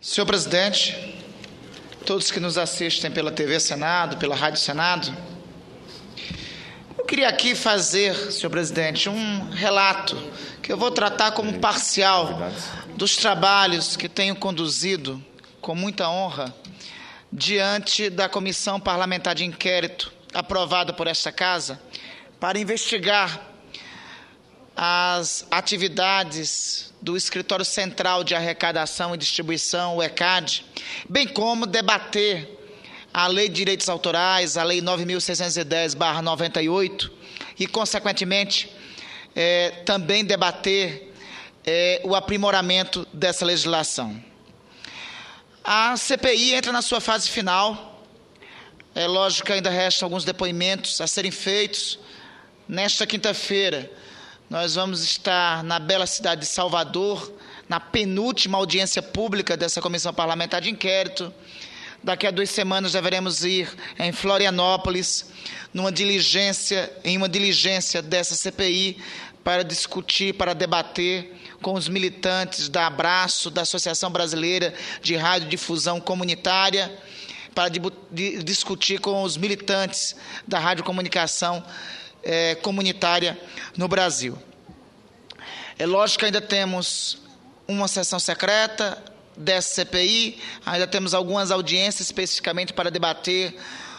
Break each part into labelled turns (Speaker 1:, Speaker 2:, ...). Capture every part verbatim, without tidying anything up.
Speaker 1: Senhor presidente, todos que nos assistem pela T V Senado, pela Rádio Senado, eu queria aqui fazer, senhor presidente, um relato que eu vou tratar como parcial dos trabalhos que tenho conduzido com muita honra diante da Comissão Parlamentar de Inquérito aprovada por esta Casa para investigar as atividades do Escritório Central de Arrecadação e Distribuição, o ECAD, bem como debater a Lei de Direitos Autorais, a Lei nove mil seiscentos e dez barra noventa e oito, e, consequentemente, é, também debater é, o aprimoramento dessa legislação. A C P I entra na sua fase final. É lógico que ainda restam alguns depoimentos a serem feitos. Nesta quinta-feira, nós vamos estar na bela cidade de Salvador, na penúltima audiência pública dessa Comissão Parlamentar de Inquérito. Daqui a duas semanas deveremos ir em Florianópolis, numa diligência, em uma diligência dessa C P I, para discutir, para debater com os militantes da Abraço, da Associação Brasileira de Radiodifusão Comunitária, para de, de, discutir com os militantes da radiocomunicação é, comunitária no Brasil. É lógico que ainda temos uma sessão secreta dessa C P I, ainda temos algumas audiências especificamente para debater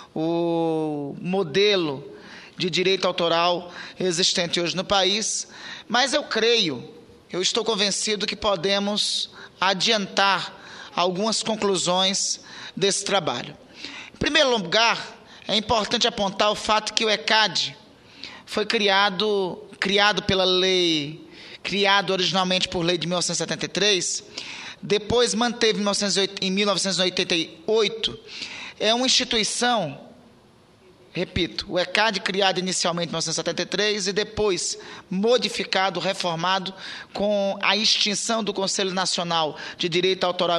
Speaker 1: o modelo de direito autoral existente hoje no país, mas eu creio, eu estou convencido que podemos adiantar algumas conclusões desse trabalho. Em primeiro lugar, é importante apontar o fato que o ECAD foi criado, criado pela lei, criado originalmente por lei de mil novecentos e setenta e três, depois manteve em mil novecentos e oitenta e oito, é uma instituição, repito, o ECAD criado inicialmente em mil novecentos e setenta e três e depois modificado, reformado com a extinção do Conselho Nacional de Direito Autoral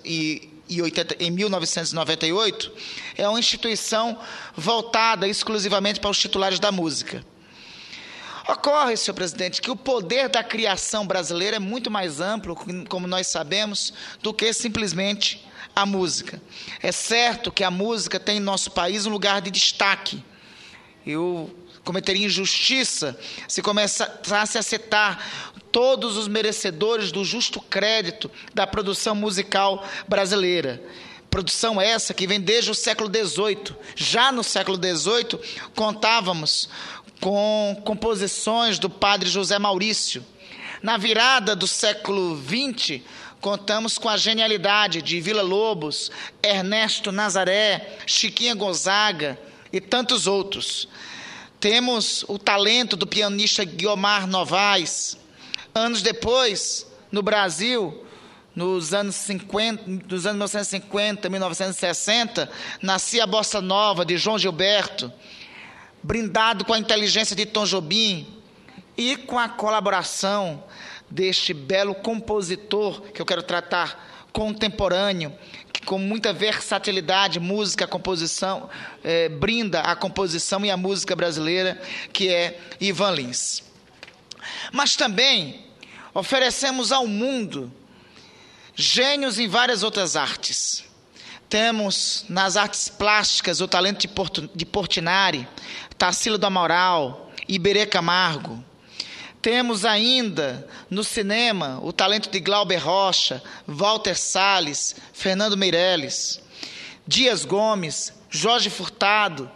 Speaker 1: em mil novecentos e noventa e oito, é uma instituição voltada exclusivamente para os titulares da música. Ocorre, senhor presidente, que o poder da criação brasileira é muito mais amplo, como nós sabemos, do que simplesmente a música. É certo que a música tem em nosso país um lugar de destaque. Eu cometeria injustiça se começasse a citar todos os merecedores do justo crédito da produção musical brasileira. Produção essa que vem desde o século dezoito. Já no século dezoito, contávamos com composições do padre José Maurício. Na virada do século vinte, contamos com a genialidade de Villa-Lobos, Ernesto Nazaré, Chiquinha Gonzaga e tantos outros. Temos o talento do pianista Guiomar Novaes. Anos depois, no Brasil, nos anos cinquenta, dos anos mil novecentos e cinquenta, mil novecentos e sessenta, nascia a Bossa Nova de João Gilberto, brindado com a inteligência de Tom Jobim e com a colaboração deste belo compositor, que eu quero tratar contemporâneo, que com muita versatilidade, música, composição, eh, brinda a composição e a música brasileira, que é Ivan Lins. Mas também oferecemos ao mundo gênios em várias outras artes. Temos nas artes plásticas o talento de, Porto, de Portinari, Tarsila do Amaral, Iberê Camargo. Temos ainda no cinema o talento de Glauber Rocha, Walter Salles, Fernando Meirelles, Dias Gomes, Jorge Furtado.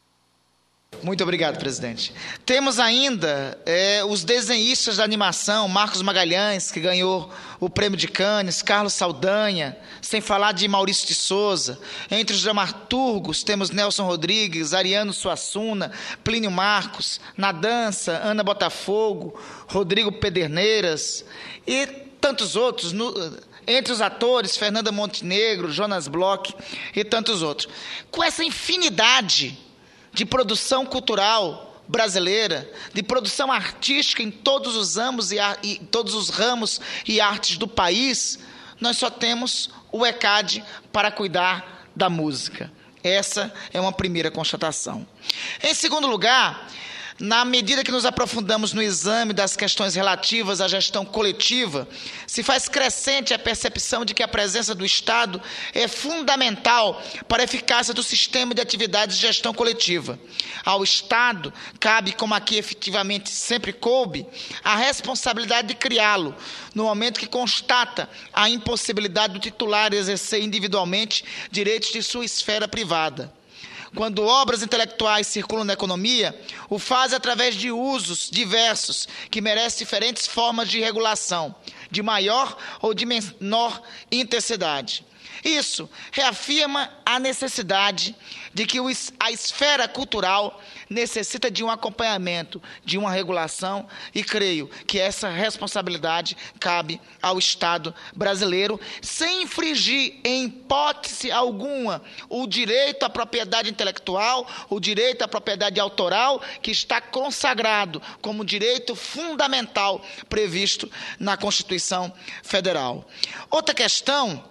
Speaker 1: Muito obrigado, presidente. Temos ainda é, os desenhistas da animação, Marcos Magalhães, que ganhou o prêmio de Cannes, Carlos Saldanha, sem falar de Maurício de Souza. Entre os dramaturgos temos Nelson Rodrigues, Ariano Suassuna, Plínio Marcos. Na dança, Ana Botafogo, Rodrigo Pederneiras e tantos outros. No, entre os atores, Fernanda Montenegro, Jonas Bloch e tantos outros. Com essa infinidade de produção cultural brasileira, de produção artística em todos os ramos e, e todos os ramos e artes do país, nós só temos o ECAD para cuidar da música. Essa é uma primeira constatação. Em segundo lugar, Na medida que nos aprofundamos no exame das questões relativas à gestão coletiva, se faz crescente a percepção de que a presença do Estado é fundamental para a eficácia do sistema de atividades de gestão coletiva. Ao Estado cabe, como aqui efetivamente sempre coube, a responsabilidade de criá-lo, no momento que constata a impossibilidade do titular exercer individualmente direitos de sua esfera privada. Quando obras intelectuais circulam na economia, o faz através de usos diversos, que merecem diferentes formas de regulação, de maior ou de menor intensidade. Isso reafirma a necessidade de que a esfera cultural necessita de um acompanhamento, de uma regulação, e creio que essa responsabilidade cabe ao Estado brasileiro, sem infringir, em hipótese alguma, o direito à propriedade intelectual, o direito à propriedade autoral, que está consagrado como direito fundamental previsto na Constituição Federal. Outra questão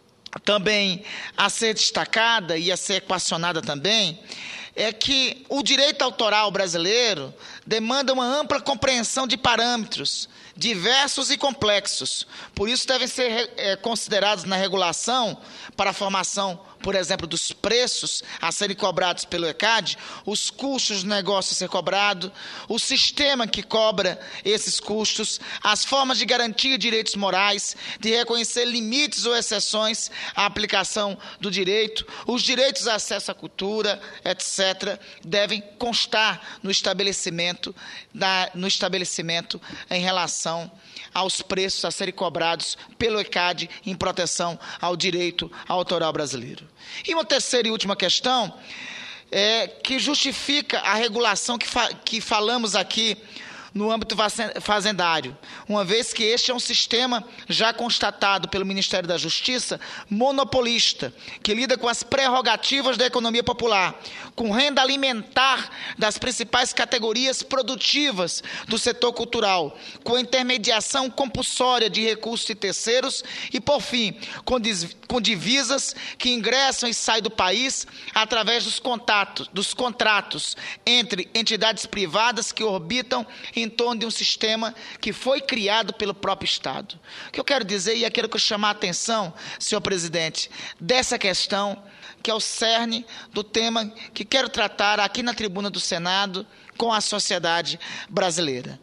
Speaker 1: também a ser destacada e a ser equacionada também, é que o direito autoral brasileiro demanda uma ampla compreensão de parâmetros diversos e complexos. Por isso, devem ser é, considerados na regulação, para a formação, por exemplo, dos preços a serem cobrados pelo ECAD, os custos do negócio a ser cobrado, o sistema que cobra esses custos, as formas de garantir direitos morais, de reconhecer limites ou exceções à aplicação do direito, os direitos de acesso à cultura, etcétera, devem constar no estabelecimento, da, no estabelecimento em relação aos preços a serem cobrados pelo ECAD em proteção ao direito autoral brasileiro. E uma terceira e última questão, é, que justifica a regulação que, fa que falamos aqui no âmbito fazendário, uma vez que este é um sistema já constatado pelo Ministério da Justiça monopolista, que lida com as prerrogativas da economia popular, com renda alimentar das principais categorias produtivas do setor cultural, com intermediação compulsória de recursos de terceiros e, por fim, com, com divisas que ingressam e saem do país através dos, contatos, dos contratos entre entidades privadas que orbitam em torno de um sistema que foi criado pelo próprio Estado. O que eu quero dizer, e eu quero chamar a atenção, senhor presidente, dessa questão, que é o cerne do tema que quero tratar aqui na tribuna do Senado com a sociedade brasileira.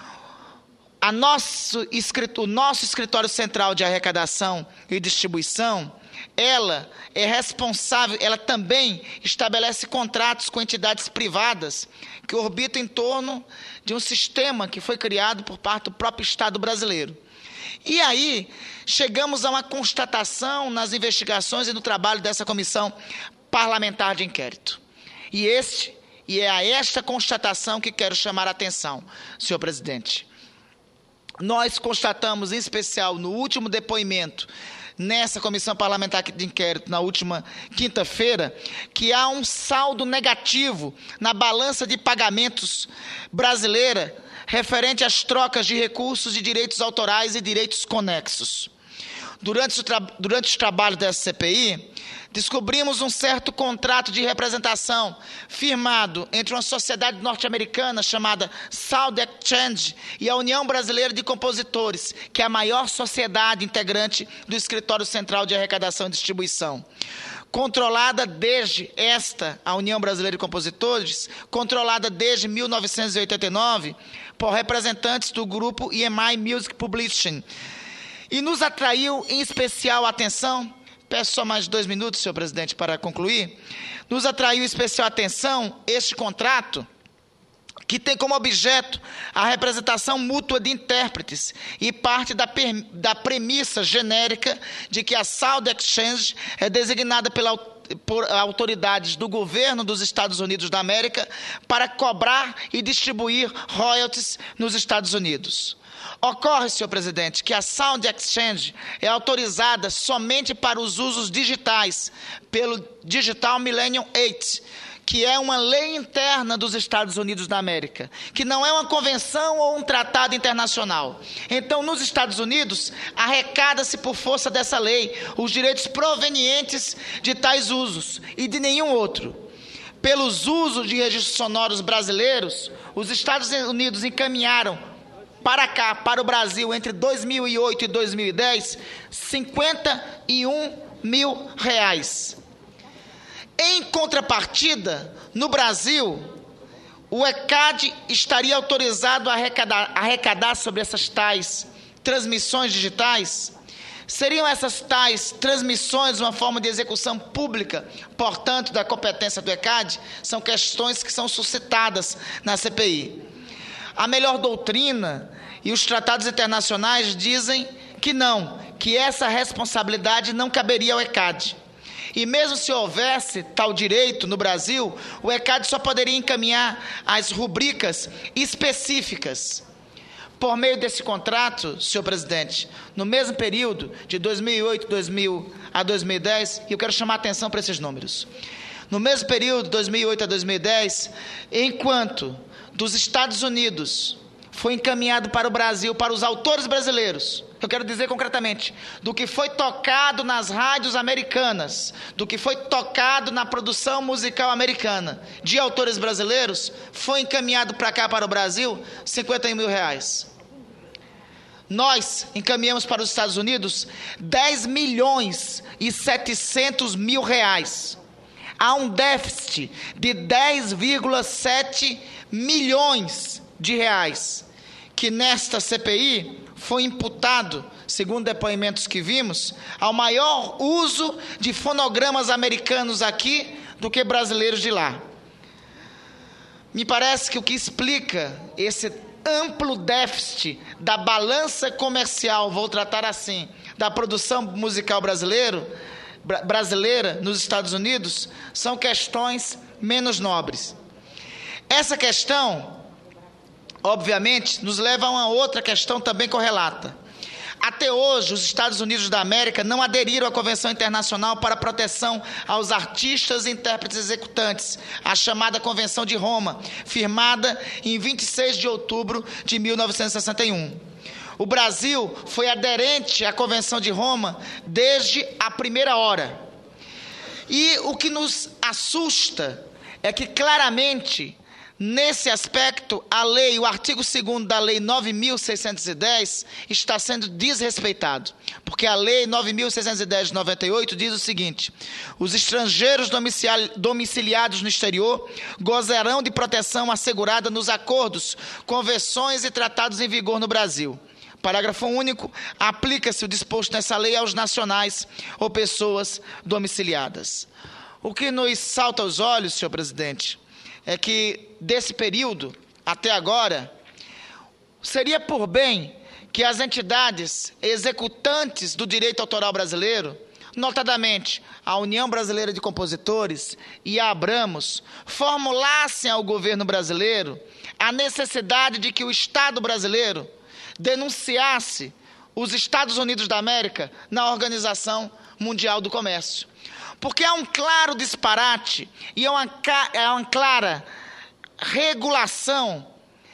Speaker 1: A nosso, o nosso Escritório Central de Arrecadação e Distribuição, ela é responsável, ela também estabelece contratos com entidades privadas que orbitam em torno de um sistema que foi criado por parte do próprio Estado brasileiro. E aí, chegamos a uma constatação nas investigações e no trabalho dessa comissão parlamentar de inquérito. E, este, e é a esta constatação que quero chamar a atenção, senhor presidente. Nós constatamos, em especial, no último depoimento, nessa comissão parlamentar de inquérito, na última quinta-feira, que há um saldo negativo na balança de pagamentos brasileira referente às trocas de recursos de direitos autorais e direitos conexos. Durante, o tra durante os trabalhos dessa C P I, descobrimos um certo contrato de representação firmado entre uma sociedade norte-americana chamada Sound Exchange e a União Brasileira de Compositores, que é a maior sociedade integrante do Escritório Central de Arrecadação e Distribuição. Controlada desde esta, a União Brasileira de Compositores, controlada desde mil novecentos e oitenta e nove por representantes do grupo E M I Music Publishing. E nos atraiu em especial a atenção, peço só mais dois minutos, senhor presidente, para concluir, nos atraiu em especial a atenção este contrato, que tem como objeto a representação mútua de intérpretes e parte da, da premissa genérica de que a Sound Exchange é designada pela por autoridades do governo dos Estados Unidos da América para cobrar e distribuir royalties nos Estados Unidos. Ocorre, senhor presidente, que a Sound Exchange é autorizada somente para os usos digitais pelo Digital Millennium oito, que é uma lei interna dos Estados Unidos da América, que não é uma convenção ou um tratado internacional. Então, nos Estados Unidos, arrecada-se por força dessa lei os direitos provenientes de tais usos e de nenhum outro. pelos usos de registros sonoros brasileiros, os Estados Unidos encaminharam para cá, para o Brasil, entre dois mil e oito e dois mil e dez, cinquenta e um mil reais. Em contrapartida, no Brasil, o ECAD estaria autorizado a arrecadar, arrecadar sobre essas tais transmissões digitais. Seriam essas tais transmissões uma forma de execução pública, portanto, da competência do ECAD? São questões que são suscitadas na C P I. A melhor doutrina e os tratados internacionais dizem que não, que essa responsabilidade não caberia ao ECAD. E mesmo se houvesse tal direito no Brasil, o ECAD só poderia encaminhar as rubricas específicas. Por meio desse contrato, senhor presidente, no mesmo período de dois mil e oito a dois mil e dez, e eu quero chamar a atenção para esses números. No mesmo período, dois mil e oito a dois mil e dez, enquanto dos Estados Unidos foi encaminhado para o Brasil, para os autores brasileiros, eu quero dizer concretamente, do que foi tocado nas rádios americanas, do que foi tocado na produção musical americana, de autores brasileiros, foi encaminhado para cá, para o Brasil, cinquenta e um mil reais. Nós encaminhamos para os Estados Unidos dez milhões e setecentos mil reais. Há um déficit de dez vírgula sete milhões de reais, que nesta C P I foi imputado, segundo depoimentos que vimos, ao maior uso de fonogramas americanos aqui do que brasileiros de lá. Me parece que o que explica esse amplo déficit da balança comercial, vou tratar assim, da produção musical brasileiro, brasileira nos Estados Unidos, são questões menos nobres. Essa questão, obviamente, nos leva a uma outra questão também correlata. Até hoje, os Estados Unidos da América não aderiram à Convenção Internacional para a Proteção aos Artistas e Intérpretes Executantes, a chamada Convenção de Roma, firmada em vinte e seis de outubro de mil novecentos e sessenta e um. O Brasil foi aderente à Convenção de Roma desde a primeira hora. E o que nos assusta é que, claramente, nesse aspecto, a lei, o artigo segundo da Lei nove mil seiscentos e dez está sendo desrespeitado, porque a Lei nove mil seiscentos e dez de noventa e oito diz o seguinte: os estrangeiros domiciliados no exterior gozarão de proteção assegurada nos acordos, convenções e tratados em vigor no Brasil. Parágrafo único, aplica-se o disposto nessa lei aos nacionais ou pessoas domiciliadas. O que nos salta aos olhos, senhor presidente, é que, desse período até agora, seria por bem que as entidades executantes do direito autoral brasileiro, notadamente a União Brasileira de Compositores e a Abramos, formulassem ao governo brasileiro a necessidade de que o Estado brasileiro denunciasse os Estados Unidos da América na Organização Mundial do Comércio. Porque há um claro disparate e há uma, é uma clara regulação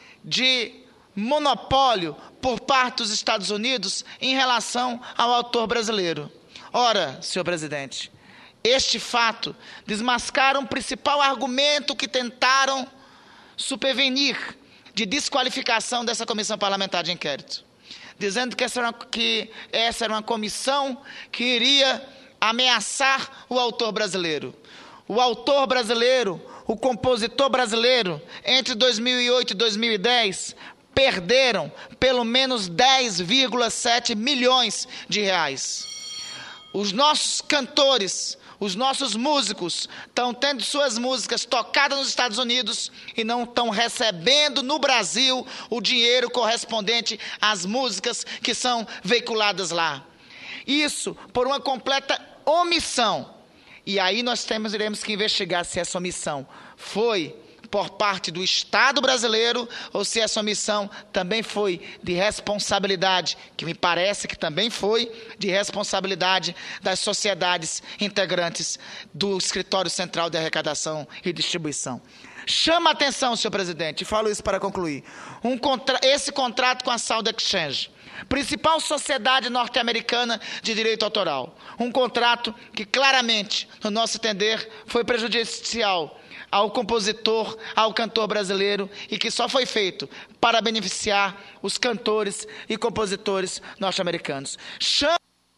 Speaker 1: de monopólio por parte dos Estados Unidos em relação ao autor brasileiro. Ora, senhor presidente, este fato desmascara um principal argumento que tentaram supervenir de desqualificação dessa comissão parlamentar de inquérito, dizendo que essa era uma, que essa era uma comissão que iria ameaçar o autor brasileiro. O autor brasileiro, o compositor brasileiro, entre dois mil e oito e dois mil e dez, perderam pelo menos dez vírgula sete milhões de reais. Os nossos cantores, os nossos músicos estão tendo suas músicas tocadas nos Estados Unidos e não estão recebendo no Brasil o dinheiro correspondente às músicas que são veiculadas lá. Isso por uma completa omissão. E aí nós temos, iremos que investigar se essa omissão foi por parte do Estado brasileiro ou se essa omissão também foi de responsabilidade, que me parece que também foi de responsabilidade das sociedades integrantes do Escritório Central de Arrecadação e Distribuição. Chama a atenção, senhor presidente, e falo isso para concluir, um contra... esse contrato com a Sound Exchange, principal sociedade norte-americana de direito autoral, um contrato que claramente, no nosso entender, foi prejudicial ao compositor, ao cantor brasileiro, e que só foi feito para beneficiar os cantores e compositores norte-americanos. Chama,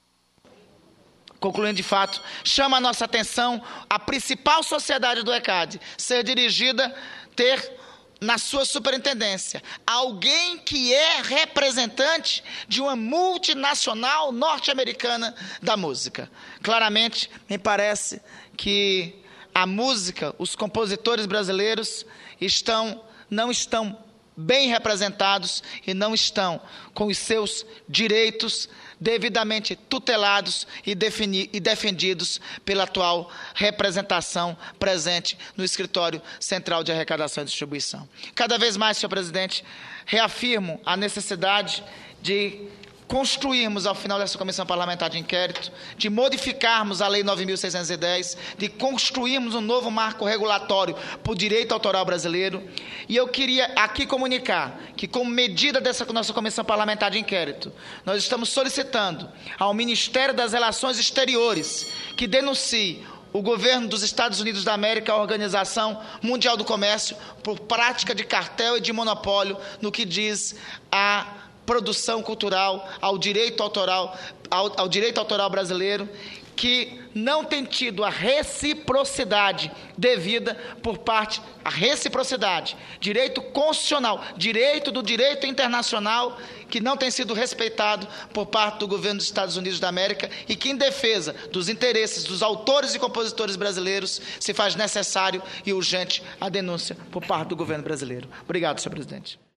Speaker 1: concluindo de fato, chama a nossa atenção a principal sociedade do ECAD ser dirigida, ter na sua superintendência alguém que é representante de uma multinacional norte-americana da música. Claramente, me parece que a música, os compositores brasileiros estão, não estão bem representados e não estão com os seus direitos devidamente tutelados e, defini, e defendidos pela atual representação presente no Escritório Central de Arrecadação e Distribuição. Cada vez mais, senhor presidente, reafirmo a necessidade de construirmos, ao final dessa comissão parlamentar de inquérito, de modificarmos a Lei nove mil seiscentos e dez, de construirmos um novo marco regulatório para o direito autoral brasileiro. E eu queria aqui comunicar que, como medida dessa nossa comissão parlamentar de inquérito, nós estamos solicitando ao Ministério das Relações Exteriores que denuncie o governo dos Estados Unidos da América, a Organização Mundial do Comércio, por prática de cartel e de monopólio no que diz a produção cultural, ao direito autoral, ao, ao direito autoral brasileiro, que não tem tido a reciprocidade devida por parte, a reciprocidade, direito constitucional, direito do direito internacional, que não tem sido respeitado por parte do governo dos Estados Unidos da América e que, em defesa dos interesses dos autores e compositores brasileiros, se faz necessário e urgente a denúncia por parte do governo brasileiro. Obrigado, senhor presidente.